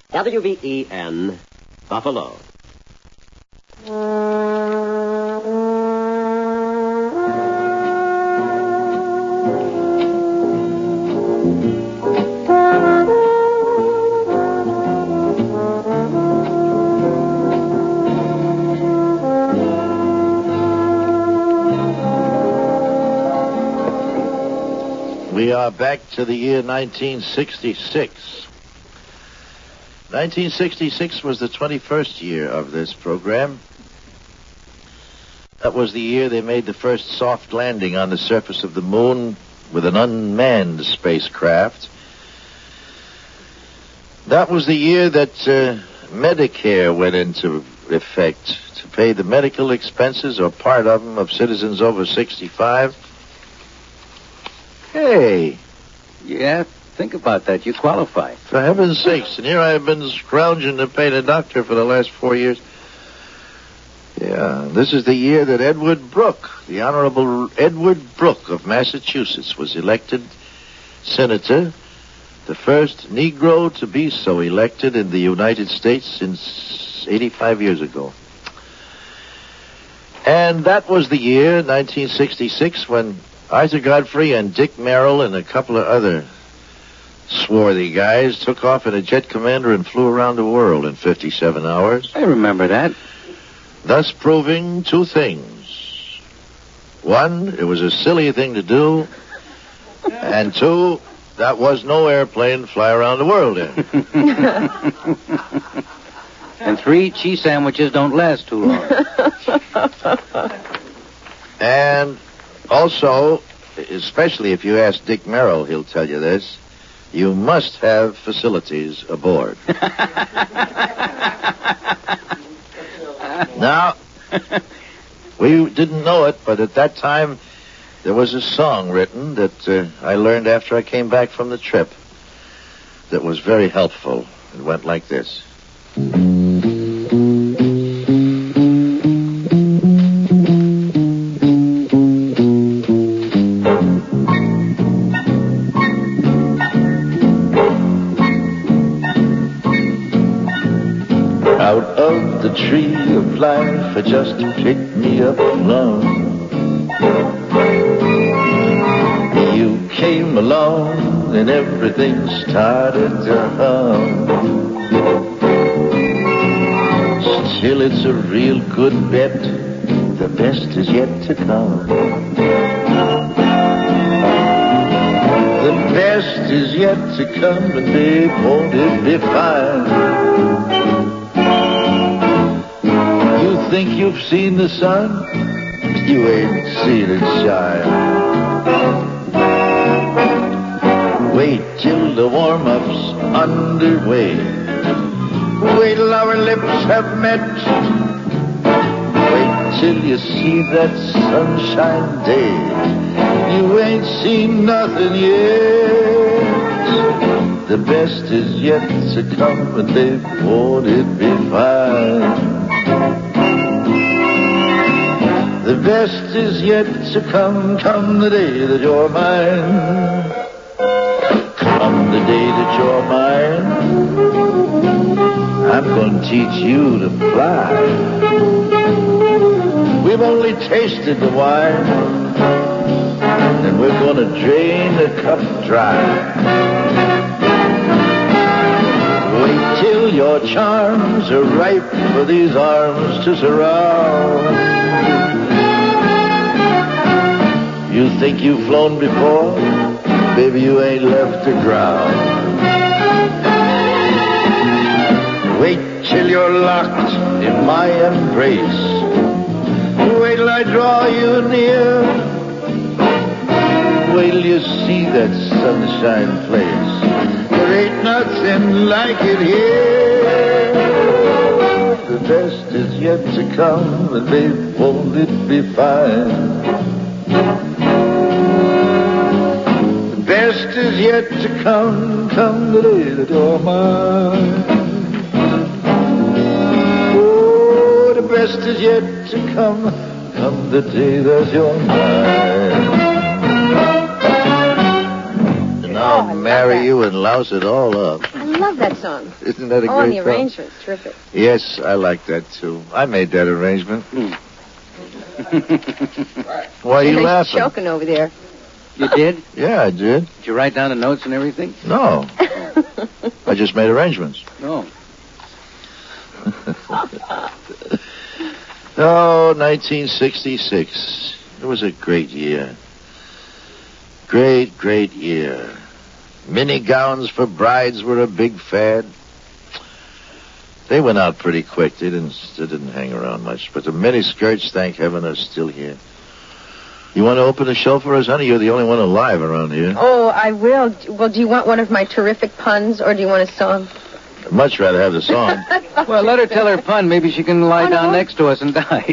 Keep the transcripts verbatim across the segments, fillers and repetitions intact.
W V E N, Buffalo. We are back to the year nineteen sixty-six. nineteen sixty-six was the twenty-first year of this program. That was the year they made the first soft landing on the surface of the moon with an unmanned spacecraft. That was the year that uh, Medicare went into effect to pay the medical expenses, or part of them, of citizens over sixty-five. Hey. Yeah, think about that. You qualify. For heaven's sakes. And here I have been scrounging to pay the doctor for the last four years. Yeah, this is the year that Edward Brooke, the Honorable Edward Brooke of Massachusetts, was elected senator, the first Negro to be so elected in the United States since eighty-five years ago. And that was the year, nineteen sixty-six, when Arthur Godfrey and Dick Merrill and a couple of other swarthy guys took off in a jet commander and flew around the world in fifty-seven hours. I remember that. Thus proving two things. One, it was a silly thing to do. And two, that was no airplane to fly around the world in. And three, cheese sandwiches don't last too long. And also, especially if you ask Dick Merrill, he'll tell you this, you must have facilities aboard. Now, we didn't know it, but at that time, there was a song written that uh, I learned after I came back from the trip that was very helpful. It went like this. Out of the tree of life, I just picked me up alone. You came along and everything started to hum. Still, it's a real good bet. The best is yet to come. The best is yet to come, and babe, won't it be fine? Think you've seen the sun? You ain't seen it shine. Wait till the warm-up's underway. Wait till our lips have met. Wait till you see that sunshine day. You ain't seen nothing yet. The best is yet to come, and babe, won't it be fine? The best is yet to come, come the day that you're mine. Come the day that you're mine. I'm going to teach you to fly. We've only tasted the wine, and we're going to drain the cup dry. Wait till your charms are ripe for these arms to surround. You think you've flown before? Baby, you ain't left the ground. Wait till you're locked in my embrace. Wait till I draw you near. Wait till you see that sunshine place. There ain't nothing like it here. The best is yet to come, and babe, won't it be fine? The best is yet to come, come the day that you're mine. Oh, the best is yet to come, come the day that you're mine. And I'll marry you and louse it all up. love that song. Isn't that a Oh, and great the song? arrangement's terrific. Yes, I like that, too. I made that arrangement. Why are you He's laughing? choking over there. You did? Yeah, I did. Did you write down the notes and everything? No. I just made arrangements. No. Oh, nineteen sixty-six. It was a great year. Great, great year. Mini gowns for brides were a big fad. They went out pretty quick. They didn't, they didn't hang around much. But the mini skirts, thank heaven, are still here. You want to open the show for us, honey? You're the only one alive around here. Oh, I will. Well, do you want one of my terrific puns, or do you want a song? I'd much rather have the song. Well, let her tell her pun. Maybe she can lie Oh, down no. next to us and die.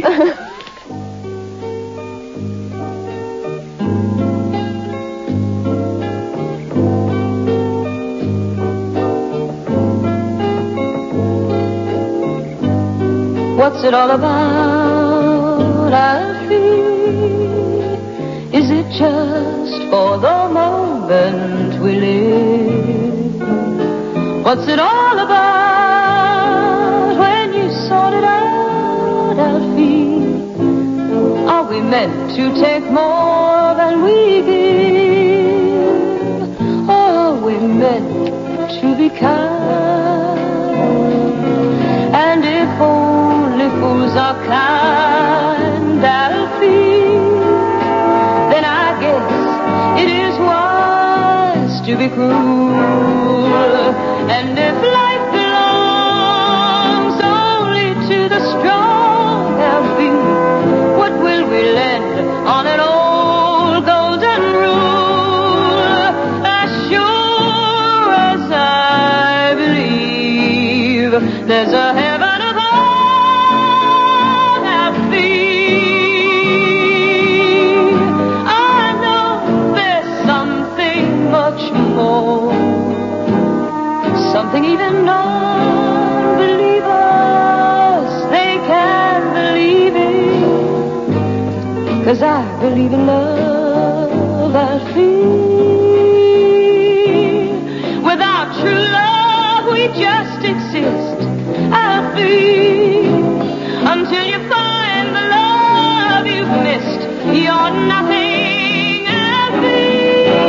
What's it all about, Alfie? Is it just for the moment we live? What's it all about when you sort it out, Alfie? Are we meant to take more than we give? Or are we meant to be kind? And if only fools are kind, Alfie, then I guess it is wise to be cruel. And if life belongs only to the strong, Alfie, what will we lend on an old golden rule? As sure as I believe there's a heaven something even non-believers, they can believe in. 'Cause I believe in love, Alfie. Without true love, we just exist, Alfie. Until you find the love you've missed, you're nothing, Alfie.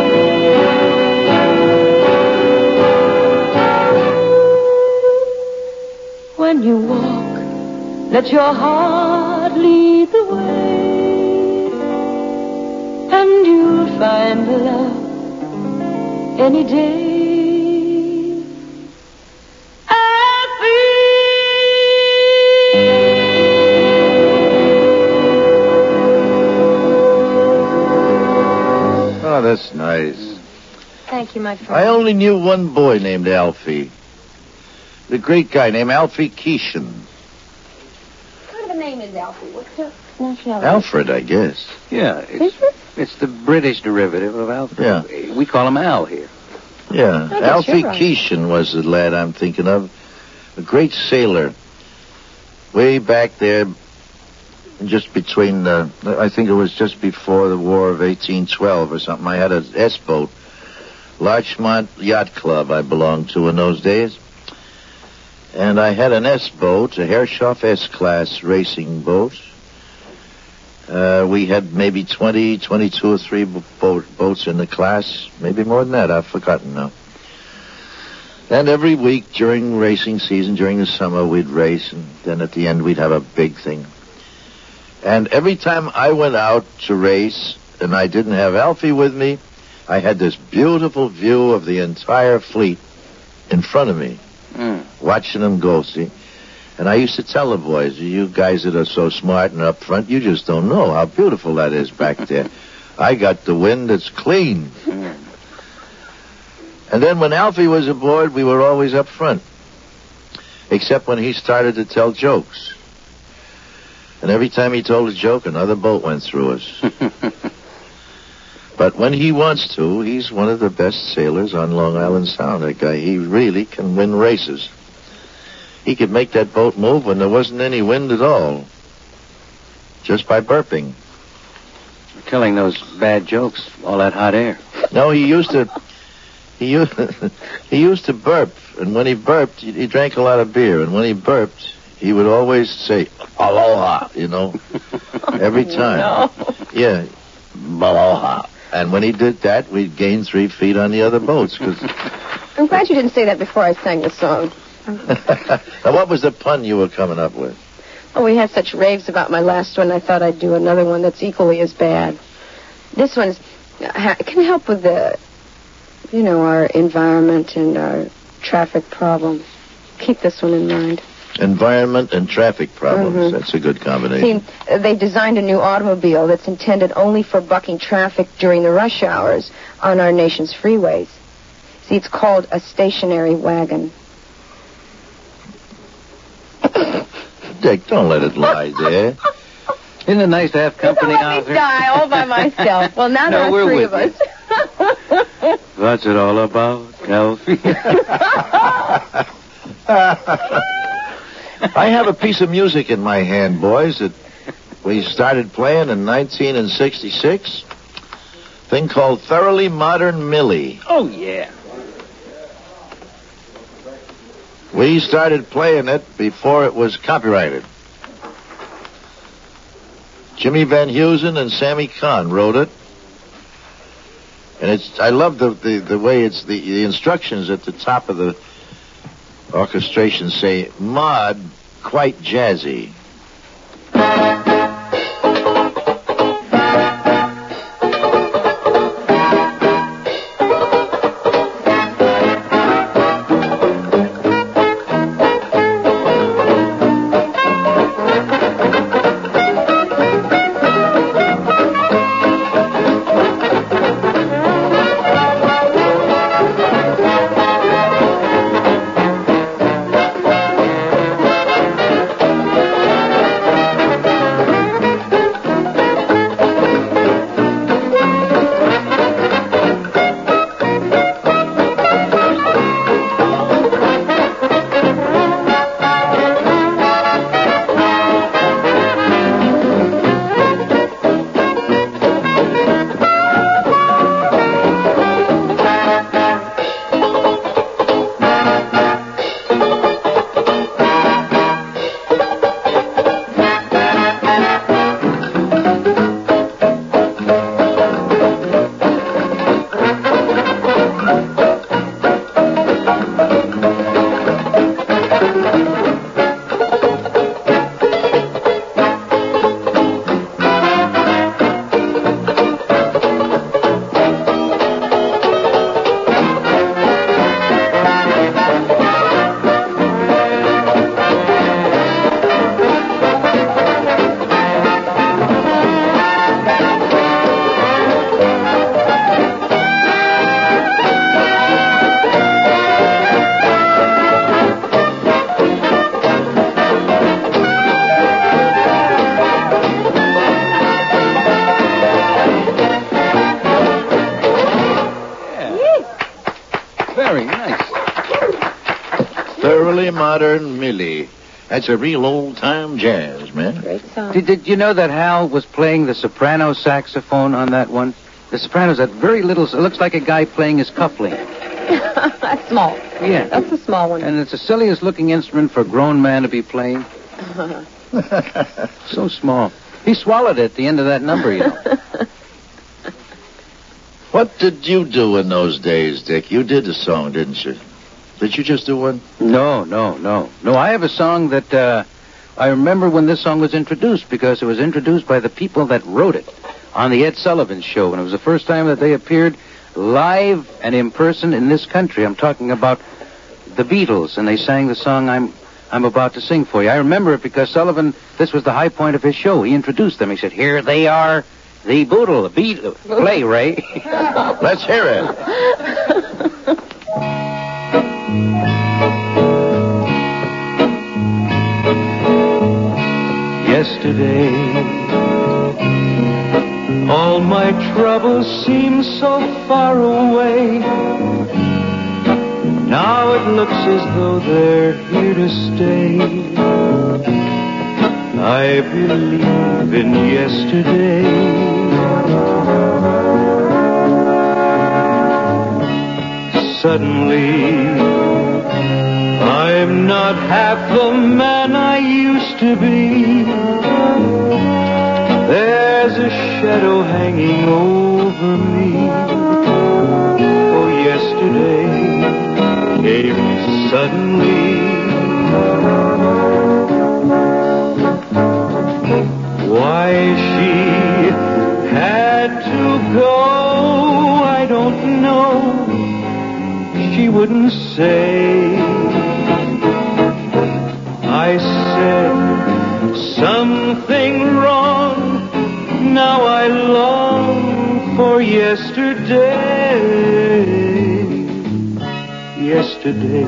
When you walk, let your heart lead the way, and you'll find love any day. Alfie! Oh, that's nice. Thank you, my friend. I only knew one boy named Alfie. The great guy named Alfie Keeshan. What kind of a name is Alfie? What's your nationality? Alfred, I guess. Yeah, it's, Is it? it's the British derivative of Alfred. Yeah. We call him Al here. Yeah, I guess Alfie you're right. Keeshan was the lad I'm thinking of. A great sailor. Way back there, just between, uh, I think it was just before the War of eighteen twelve or something. I had an S-boat. Larchmont Yacht Club I belonged to in those days. And I had an S-boat, a Herreshoff S-class racing boat. Uh, we had maybe twenty, twenty-two or three boat, boats in the class. Maybe more than that. I've forgotten now. And every week during racing season, during the summer, we'd race. And then at the end, we'd have a big thing. And every time I went out to race and I didn't have Alfie with me, I had this beautiful view of the entire fleet in front of me. Mm. Watching them go, see. And I used to tell the boys, you guys that are so smart and up front, you just don't know how beautiful that is back there. I got the wind that's clean. Mm. And then when Alfie was aboard, we were always up front. Except when he started to tell jokes. And every time he told a joke, another boat went through us. But when he wants to, he's one of the best sailors on Long Island Sound, that guy. He really can win races. He could make that boat move when there wasn't any wind at all. Just by burping. Telling those bad jokes, all that hot air. No, he used to he used, he used to burp, and when he burped, he, he drank a lot of beer, and when he burped, he would always say, aloha, you know, every time. No. Yeah, aloha. And when he did that, we'd gain three feet on the other boats. Cause... I'm glad you didn't say that before I sang the song. Now, what was the pun you were coming up with? Oh, we had such raves about my last one, I thought I'd do another one that's equally as bad. This one's ha- can help with the, you know, our environment and our traffic problem. Keep this one in mind. Environment and traffic problems. Mm-hmm. That's a good combination. See, uh, they designed a new automobile that's intended only for bucking traffic during the rush hours on our nation's freeways. See, it's called a stationary wagon. Dick, don't let it lie there. Isn't it nice to have company Let out me there? die all by myself. Well, now No, there are we're three with of us. What's it all about, Elfie? I have a piece of music in my hand, boys, that we started playing in nineteen sixty-six. Thing called Thoroughly Modern Millie. Oh, yeah. We started playing it before it was copyrighted. Jimmy Van Heusen and Sammy Kahn wrote it. And it's I love the, the, the way it's the, the instructions at the top of the orchestration say, mod, quite jazzy. Very nice. Thoroughly Modern Millie. That's a real old-time jazz, man. Great song. Did, did you know that Hal was playing the soprano saxophone on that one? The soprano's that very little... It looks like a guy playing his cufflink. That's small. Yeah. That's a small one. And it's the silliest looking instrument for a grown man to be playing. So small. He swallowed it at the end of that number, you know. What did you do in those days, Dick? You did a song, didn't you? Did you just do one? No, no, no. No, I have a song that uh, I remember when this song was introduced because it was introduced by the people that wrote it on the Ed Sullivan Show. And it was the first time that they appeared live and in person in this country. I'm talking about the Beatles, and they sang the song I'm I'm about to sing for you. I remember it because Sullivan, this was the high point of his show. He introduced them. He said, here they are, the Boodle, the Beat, play, Ray. Let's hear it. Yesterday, all my troubles seem so far away. Now it looks as though they're here to stay. I believe in yesterday. suddenly I'm not half the man I used to be. There's a shadow hanging over me. Oh, yesterday came suddenly. Why she had to go, I don't know. She wouldn't say. I said something wrong. Now I long for yesterday. Yesterday,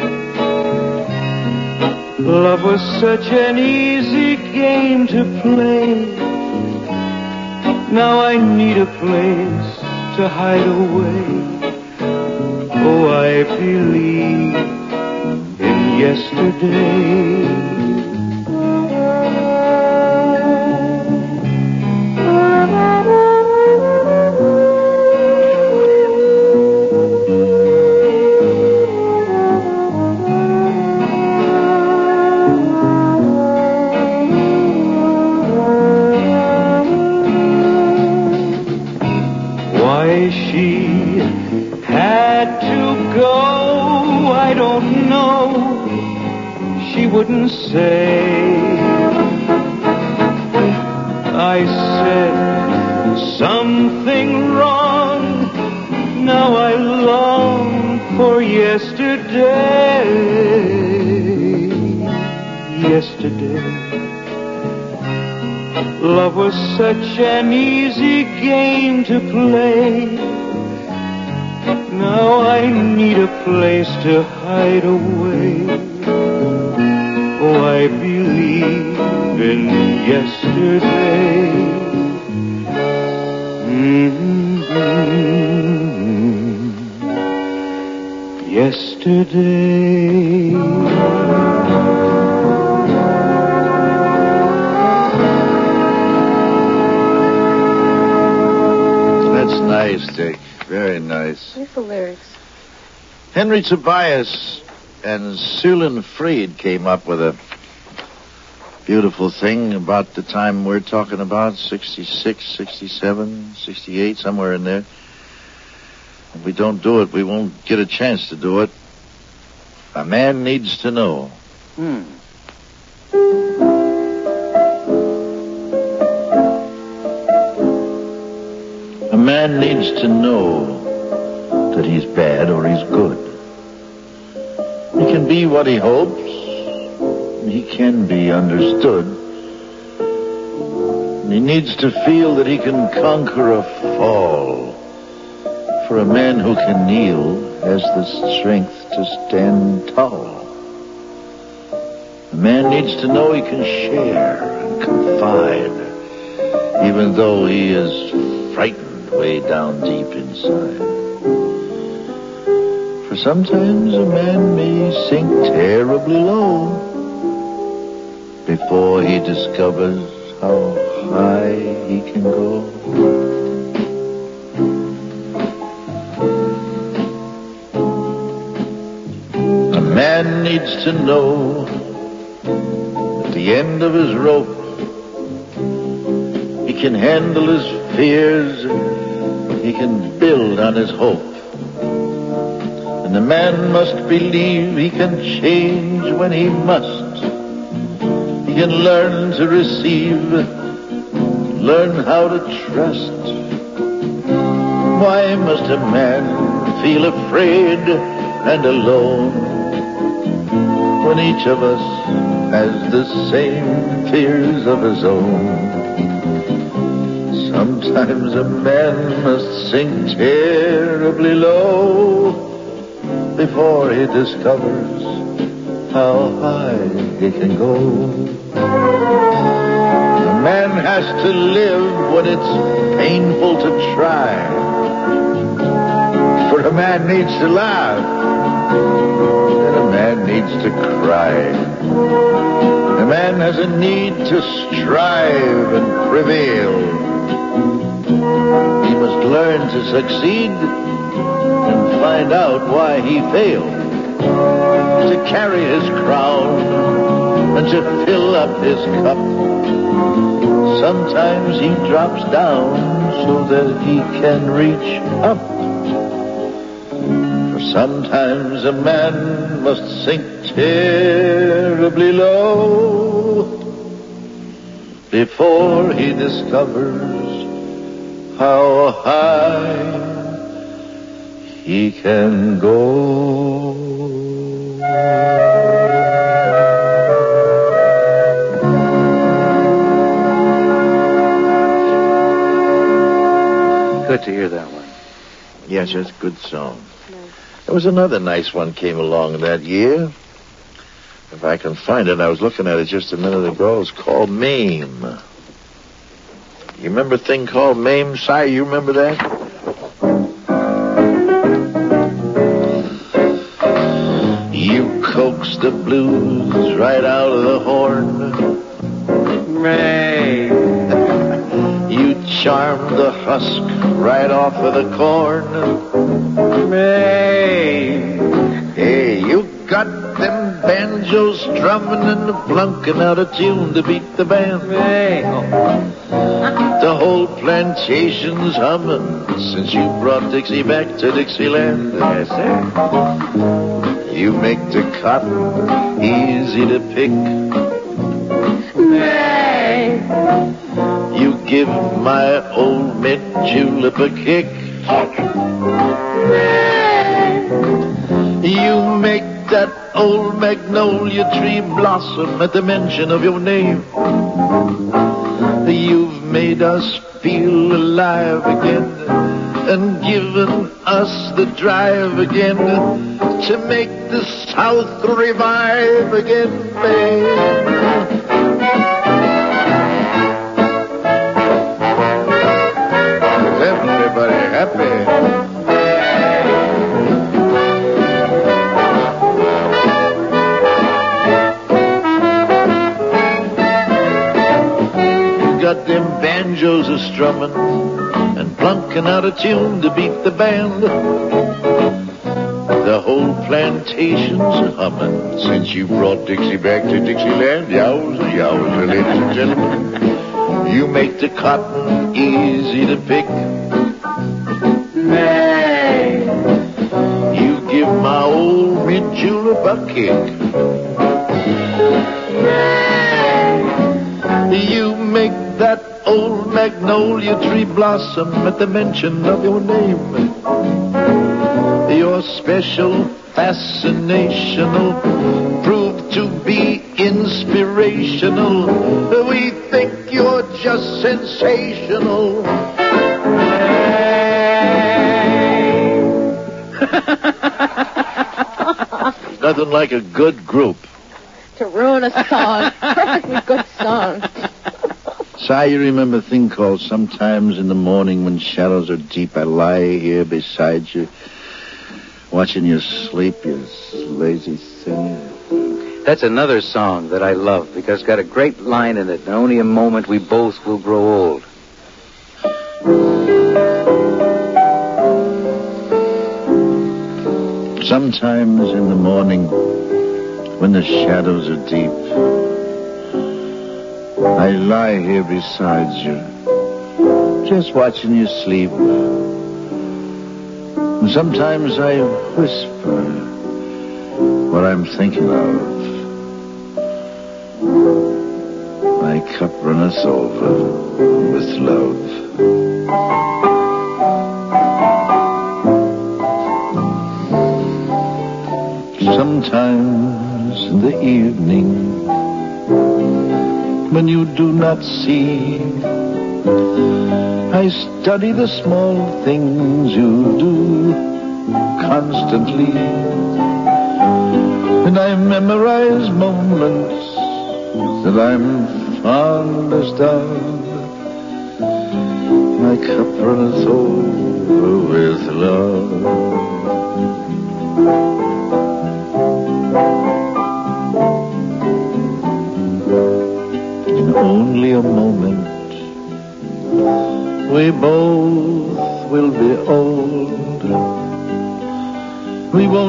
love was such an easy game to play. Now I need a place to hide away. Oh, I believe in yesterday. Why she had to go, I don't know. She wouldn't say. I said something wrong. Now I long for yesterday. Yesterday, love was such an easy game to play. Now I need a place to hide away. Oh, I believe in yesterday. Mm-hmm. Yesterday. That's nice, Dick. Very nice. Here's the lyrics. Henry Tobias and Sulin Freed came up with a beautiful thing about the time we're talking about, sixty-six, sixty-seven, sixty-eight, somewhere in there. If we don't do it, we won't get a chance to do it. A man needs to know. Hmm. A man needs to know that he's bad or he's good. He can be what he hopes. He can be understood. He needs to feel that he can conquer a fall. For a man who can kneel has the strength to stand tall. A man needs to know he can share and confide, even though he is frightened way down deep inside. For sometimes a man may sink terribly low before he discovers how high he can go. A man needs to know at the end of his rope he can handle his fears, he can build on his hope. And a man must believe he can change when he must. He can learn to receive, learn how to trust. Why must a man feel afraid and alone when each of us has the same fears of his own? Sometimes a man must sink terribly low before he discovers how high he can go. A man has to live when it's painful to try. For a man needs to laugh, and a man needs to cry. A man has a need to strive and prevail. He must learn to succeed and find out why he failed to carry his crown and to fill up his cup. Sometimes he drops down so that he can reach up. For sometimes a man must sink terribly low before he discovers how high he can go. Good to hear that one. Yes, that's a good song. There was another nice one came along that year. If I can find it, I was looking at it just a minute ago. It's called Mame. You remember a thing called Mame, Si? You remember that? You coax the blues right out of the horn. Mame. You charm the husk right off of the corn. Mame. Hey, you got them banjos strumming and plunking out a tune to beat the band. Mame. The whole plantation's humming since you brought Dixie back to Dixieland. Yes, sir. You make the cotton easy to pick. Mame. You give my old mint julep a kick. You make that old magnolia tree blossom at the mention of your name. You've made us feel alive again and given us the drive again to make the South revive again, babe. Everybody happy. Got them banjos a strumming and plunking out a tune to beat the band. The whole plantation's humming since you brought Dixie back to Dixieland. Yowza, yowza, ladies and gentlemen. You make the cotton easy to pick. Mame. You give my old mint julep a kick. You make that old magnolia tree blossom at the mention of your name. Your special, fascinational, proved to be inspirational. We think you're just sensational. There's nothing like a good group. To ruin a song. Perfectly good song. Si, you remember a thing called Sometimes in the Morning When Shadows Are Deep, I lie here beside you, watching you sleep, you lazy thing. That's another song that I love because it's got a great line in it. Only a moment we both will grow old. Sometimes in the morning when the shadows are deep, I lie here beside you, just watching you sleep. And sometimes I whisper what I'm thinking of. My cup runneth over with love. Sometimes in the evening when you do not see, I study the small things you do constantly, and I memorize moments that I'm fondest of. My cup runneth over with love. Only a moment, we both will be old.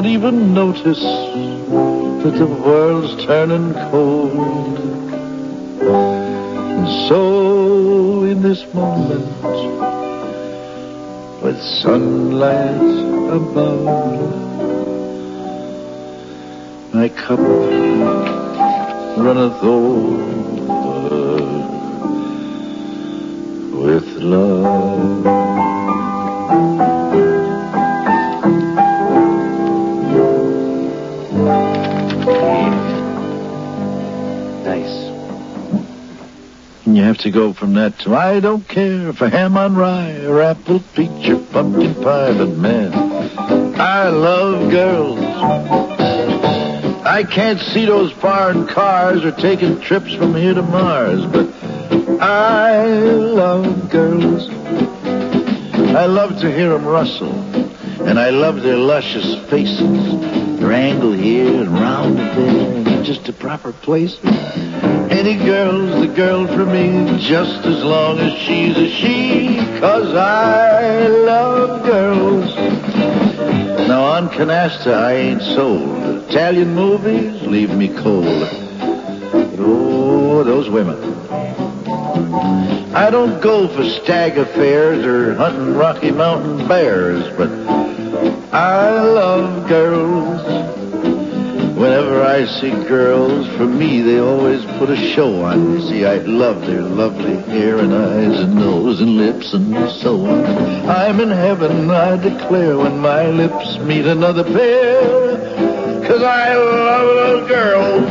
even notice that the world's turning cold. And so, in this moment, with sunlight above, my cup runneth over with love. Nice. And you have to go from that to I don't care for ham on rye or apple peach or pumpkin pie, but man, I love girls. I can't see those foreign cars or taking trips from here to Mars, but I love girls. I love to hear them rustle, and I love their luscious faces, their angle here and round there, and just the proper place. Any girl's the girl for me, just as long as she's a she, 'cause I love girls. Now on Canasta I ain't sold. Italian movies leave me cold. Oh, those women. I don't go for stag affairs or hunting Rocky Mountain bears, but I love girls. Whenever I see girls, for me they always put a show on. You see, I love their lovely hair and eyes and nose and lips and so on. I'm in heaven, I declare, when my lips meet another pair, 'cause I love those girls.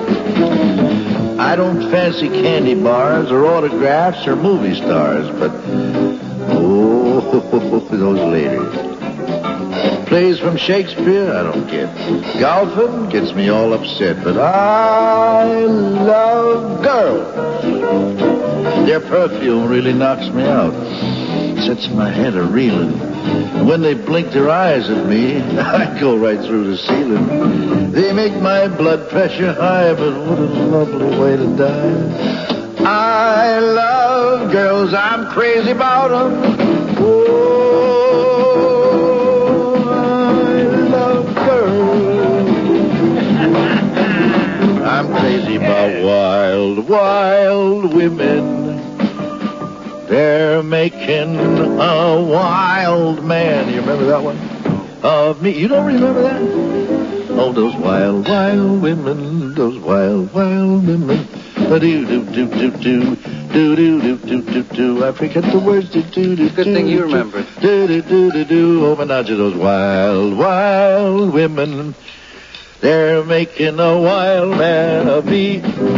I don't fancy candy bars or autographs or movie stars, but oh, those ladies. Plays from Shakespeare, I don't get. Golfing gets me all upset, but I love girls. Their perfume really knocks me out. Sets my head a-reeling. And when they blink their eyes at me, I go right through the ceiling. They make my blood pressure high, but what a lovely way to die. I love girls, I'm crazy about them. Oh, I love girls. I'm crazy about wild, wild women. They're making a wild man. You remember that one? Of me. You don't remember that? Oh, those wild, wild women. Those wild, wild women. Do-do-do-do-do. Do-do-do-do-do-do. I forget the words. Do-do-do-do. Good thing you remembered. Do-do-do-do-do. Oh, Menage, those wild, wild women. They're making a wild man of me.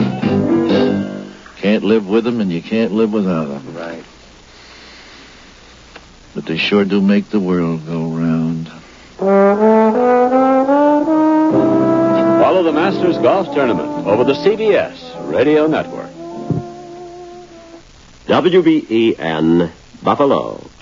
Can't live with them, and you can't live without them. Right. But they sure do make the world go round. Follow the Masters Golf Tournament over the C B S Radio Network. W B E N Buffalo.